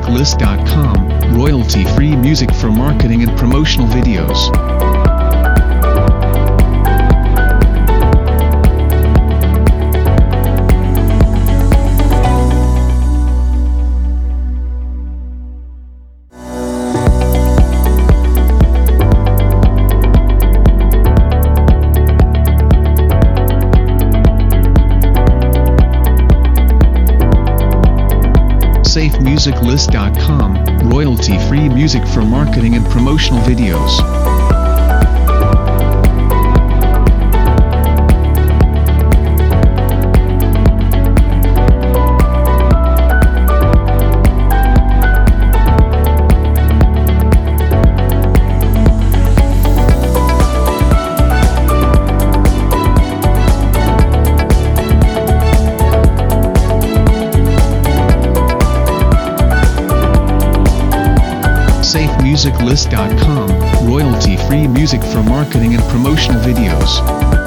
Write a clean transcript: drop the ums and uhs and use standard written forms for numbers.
SafeMusicList.com, royalty-free music for marketing and promotional videos. SafeMusicList.com, royalty-free music for marketing and promotional videos. SafeMusicList.com, royalty-free music for marketing and promotional videos.